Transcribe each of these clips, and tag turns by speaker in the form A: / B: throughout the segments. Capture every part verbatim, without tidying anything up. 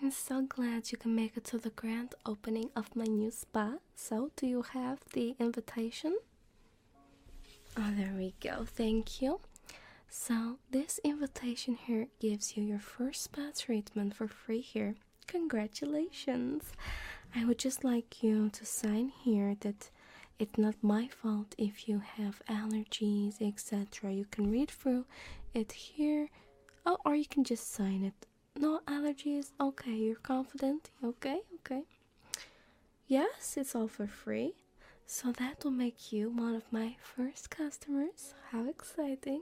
A: I'm so glad you can make it to the grand opening of my new spa. So, do you have the invitation? Oh, there we go. Thank you. So, this invitation here gives you your first spa treatment for free here. Congratulations! I would just like you to sign here that it's not my fault if you have allergies, et cetera. You can read through it here. Oh, or you can just sign it. No allergies? Okay, you're confident? Okay, okay. Yes, it's all for free. So that will make you one of my first customers. How exciting.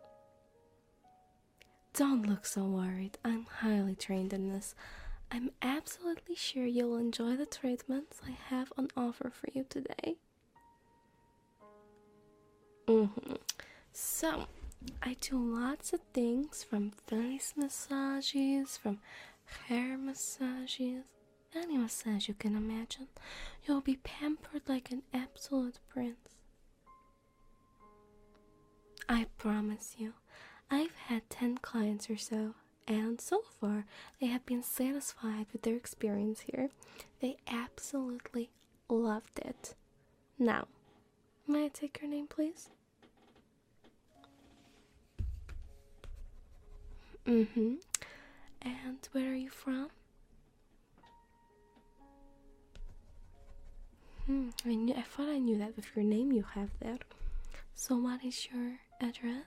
A: Don't look so worried. I'm highly trained in this. I'm absolutely sure you'll enjoy the treatments I have on offer for you today. Mm-hmm. So, I do lots of things, from face massages, from hair massages, any massage you can imagine. You'll be pampered like an absolute prince. I promise you, I've had ten clients or so, and so far they have been satisfied with their experience here. They absolutely loved it. Now, may I take your name, please? Mm-hmm. And where are you from? Hmm, I knew, I thought I knew that with your name you have that. So what is your address?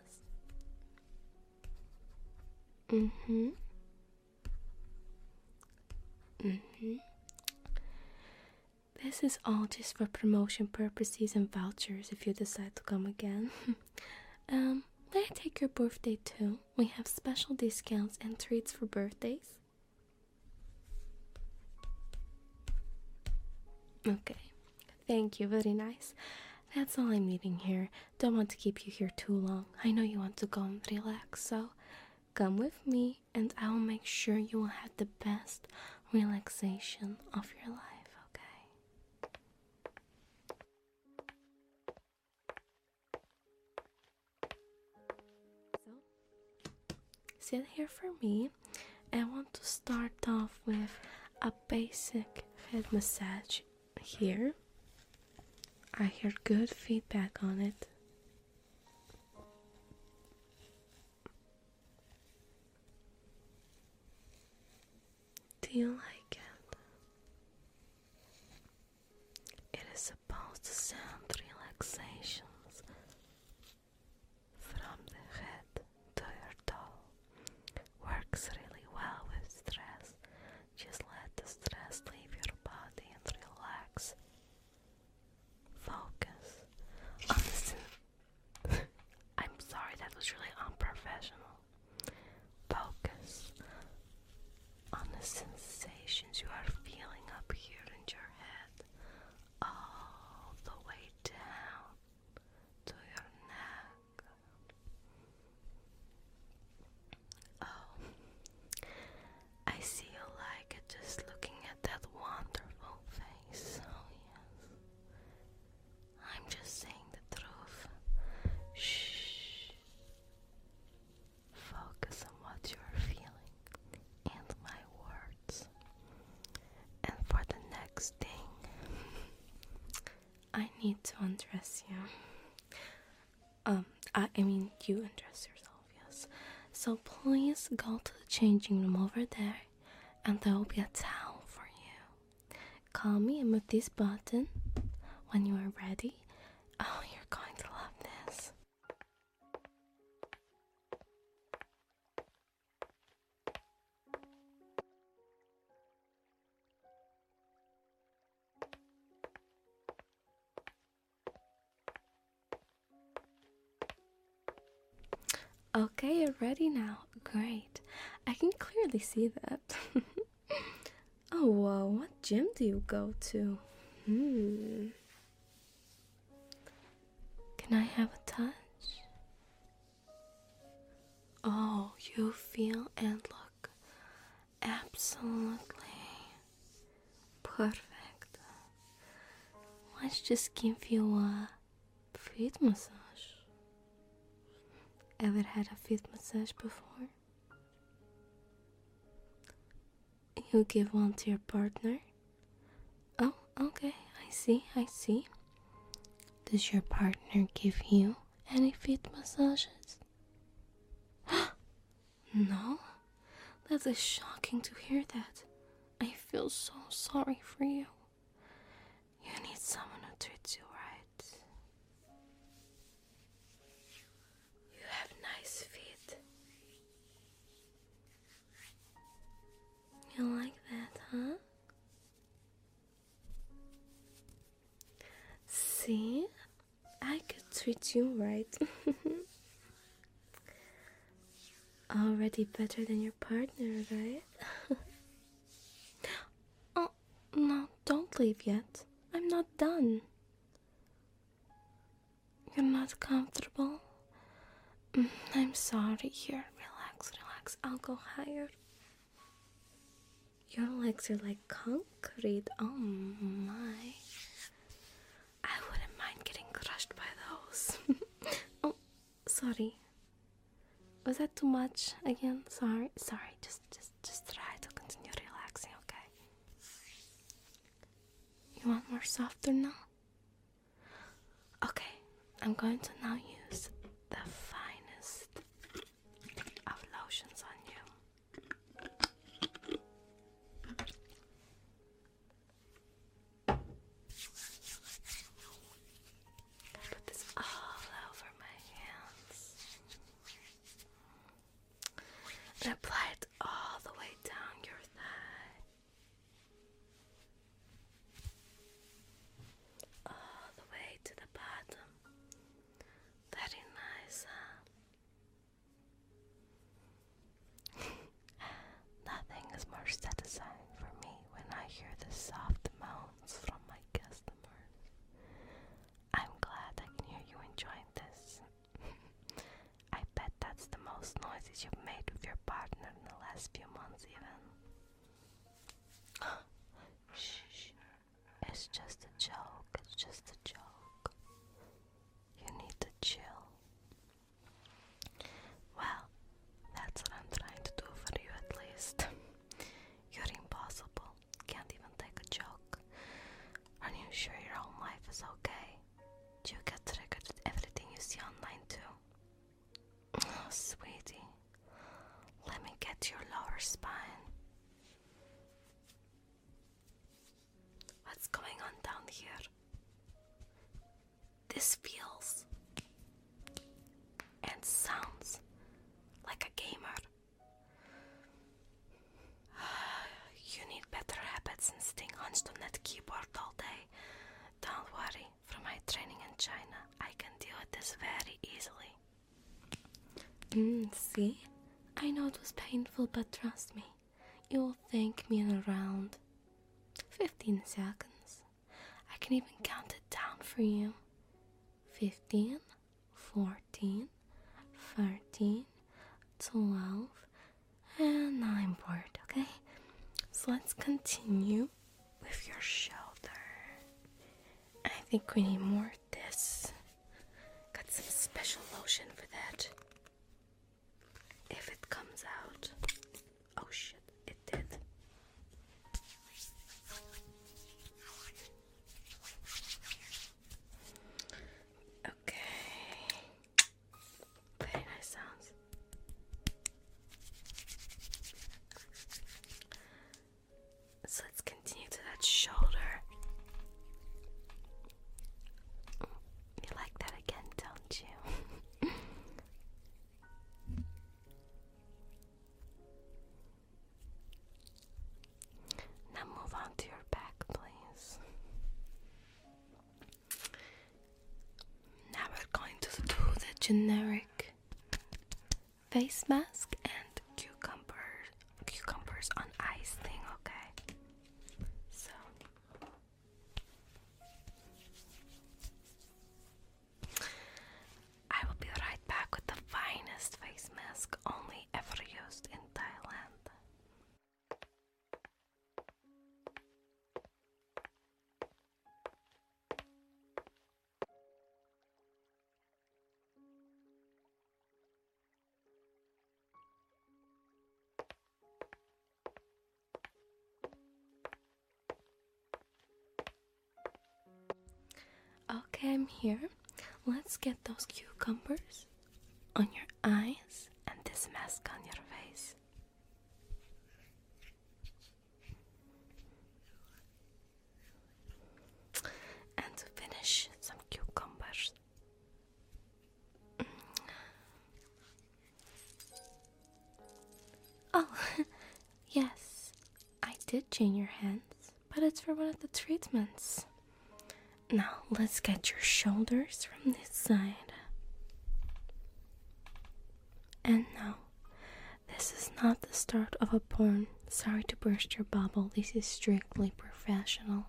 A: Mm-hmm. Mm-hmm. This is all just for promotion purposes and vouchers if you decide to come again. um, may I take your birthday too? We have special discounts and treats for birthdays. Okay. Thank you, very nice. That's all I'm needing here. Don't want to keep you here too long. I know you want to go and relax, so come with me and I will make sure you will have the best relaxation of your life, okay? So, sit here for me. I want to start off with a basic head massage here. I heard good feedback on it. Do you like it? It is supposed to sound relaxations from the head to your toe. Works really well with stress. Just let the stress leave your body and relax. Focus on the sen- I'm sorry, that was really unprofessional. Focus on the sensations you are feeling up here in your head, all the way down to your neck. Oh, I see you like it just looking at that wonderful face. Oh, yes. I'm just saying the truth. Shh. Focus on what you're feeling and my words. And for the next thing, I need to undress you. Um, I, I mean, you undress yourself, yes. So please go to the changing room over there, and there will be a towel for you. Call me and with this button when you are ready. Oh, you're going to love this. Okay, you're ready now. Great. I can clearly see that. Oh, whoa, what gym do you go to? Hmm. Can I have a touch? Oh, you feel and look absolutely perfect. Let's just give you a feet massage. Ever had a feet massage before? you give one to your partner. Oh, okay, I see, I see. Does your partner give you any feet massages? No? That is shocking to hear that. I feel so sorry for you. You need someone who treats you right. You have nice feet. You like that, huh? See? I could treat you right. Already better than your partner, right? Oh, no, don't leave yet. I'm not done. You're not comfortable? Mm, I'm sorry. Here, relax, relax. I'll go higher. Your legs are like concrete. Oh my. I wouldn't mind getting crushed by those. Oh, sorry. Was that too much again? Sorry, sorry. Just, just, just try to continue relaxing, okay? You want more softer now? Okay, I'm going to now use the finest of lotions on you. Put this all over my hands. And apply it all the way down your thigh. All the way to the bottom. Very nice, huh? Nothing is more satisfying for me when I hear the soft moans from my customers. I'm glad I can hear you enjoying this. I bet that's the most noises you've made with your partner in the last few months even. Shh. It's just a joke. It's just a joke. You need to chill. Well, that's what I'm trying to do for you at least. You're impossible. Can't even take a joke. Are you sure your home life is okay? Do you get triggered with everything you see online too? Oh, sweetie. Let me get to your lower spine. What's going on down here? This feels and sounds like a gamer. You need better habits than staying hunched on that keyboard all day. Don't worry, from my training in China, I can deal with this very easily. Mm, see? I know it was painful, but trust me, you will thank me in around fifteen seconds. I can even count it down for you. fifteen, fourteen, thirteen, twelve, and now I'm bored, okay? So let's continue with your shoulder. I think we need more of this. Got some special lotion for that. If it comes out. Oh shit, it did. Okay. Very nice sounds. So let's continue to that shoulder. You like that again, don't you? Now move on to your back, please. Now we're going to do the generic face mask and cucumber, cucumbers on ice thing, okay? So, I will be right back with the finest face mask only ever used in Thailand. Okay, I'm here. Let's get those cucumbers on your eyes and this mask on your face. And to finish, some cucumbers. Oh, yes, I did chain your hands, but it's for one of the treatments. Now, let's get your shoulders from this side. And now, this is not the start of a porn. Sorry to burst your bubble, this is strictly professional.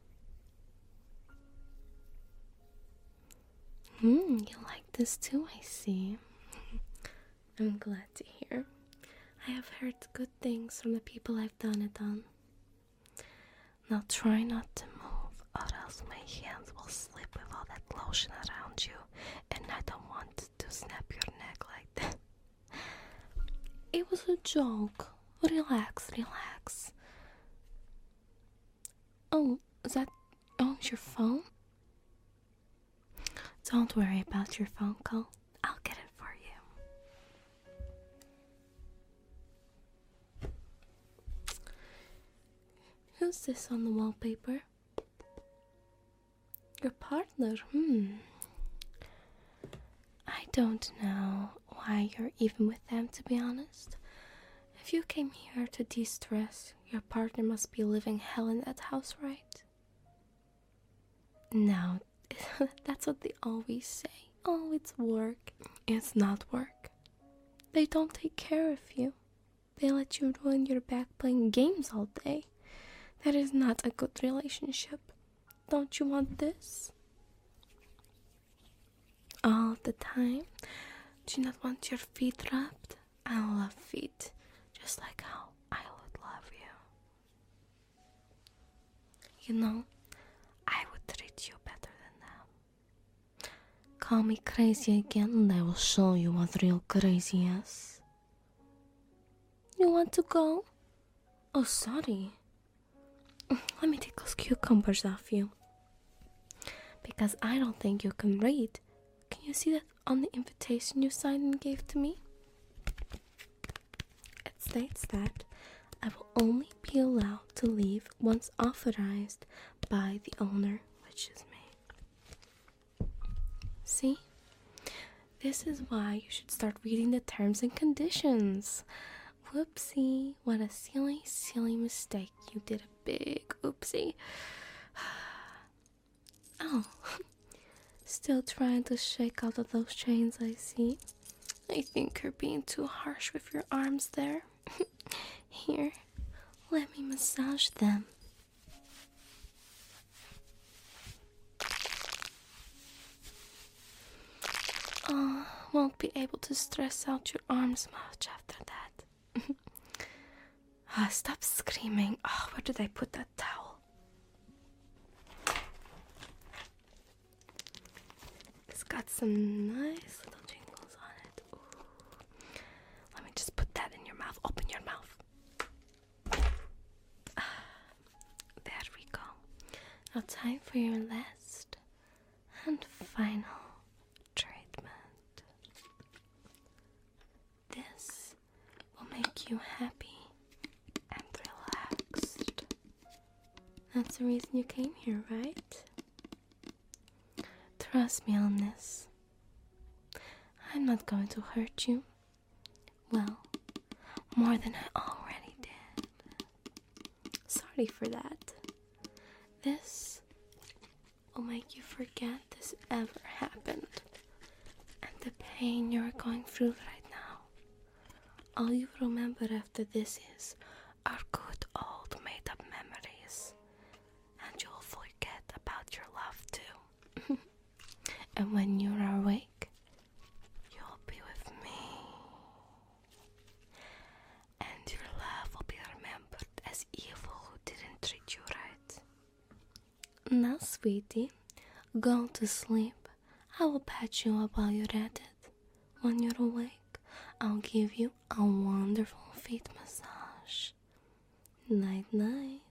A: Hmm, you like this too, I see. I'm glad to hear. I have heard good things from the people I've done it on. Now try not to move, or else my hands will slip with all that lotion around you, and I don't want to snap your neck like that. It was a joke. Relax, relax. Oh, is that... oh, your phone? Don't worry about your phone call. I'll get it for you. Who's this on the wallpaper? Your partner, hmm. I don't know why you're even with them, to be honest. If you came here to de-stress, your partner must be living hell in that house, right? No, that's what they always say. Oh, it's work. It's not work. They don't take care of you. They let you ruin your back playing games all day. That is not a good relationship. Don't you want this? All the time? Do you not want your feet rubbed? I love feet, just like how I would love you. You know, I would treat you better than them. Call me crazy again and I will show you what real crazy is. You want to go? Oh, sorry. Let me take those cucumbers off you. Because I don't think you can read. Can you see that on the invitation you signed and gave to me? It states that I will only be allowed to leave once authorized by the owner, which is me. See? This is why you should start reading the terms and conditions. Whoopsie, what a silly, silly mistake. You did a big oopsie. Oh, still trying to shake out of those chains, I see. I think you're being too harsh with your arms there. Here, let me massage them. Oh, won't be able to stress out your arms much after that. Ah, stop screaming. Oh, where did I put that towel? It's got some nice little jingles on it. Ooh. Let me just put that in your mouth. Open your mouth. Ah, there we go. Now time for your last and final treatment. This will make you happy and relaxed. That's the reason you came here, right? Trust me on this. I'm not going to hurt you. Well, more than I already did. Sorry for that. This will make you forget this ever happened. And the pain you're going through right now. All you remember after this is our good old made up memories. And you'll forget about your love too. And when you're awake, you'll be with me. And your love will be remembered as evil who didn't treat you right. Now, sweetie, go to sleep. I will pat you up while you're at it. When you're awake, I'll give you a wonderful feet massage. Night, night.